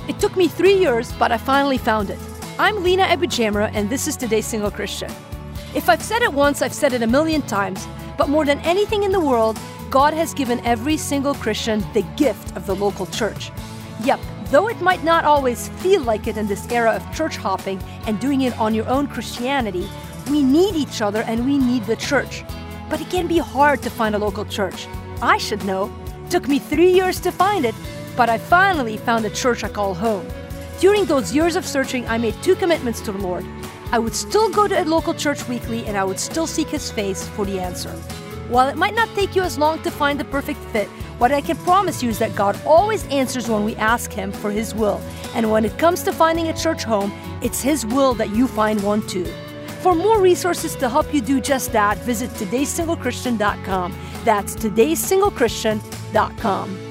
It took me 3 years, but I finally found it. I'm Lina Ebujamra, and this is Today's Single Christian. If I've said it once, I've said it a million times, but more than anything in the world, God has given every single Christian the gift of the local church. Yep, though it might not always feel like it in this era of church hopping and doing it on your own Christianity, we need each other and we need the church. But it can be hard to find a local church. I should know. Took me 3 years to find it, but I finally found a church I call home. During those years of searching, I made 2 commitments to the Lord. I would still go to a local church weekly, and I would still seek His face for the answer. While it might not take you as long to find the perfect fit, what I can promise you is that God always answers when we ask Him for His will. And when it comes to finding a church home, it's His will that you find one too. For more resources to help you do just that, visit todaysinglechristian.com. That's todaysinglechristian.com.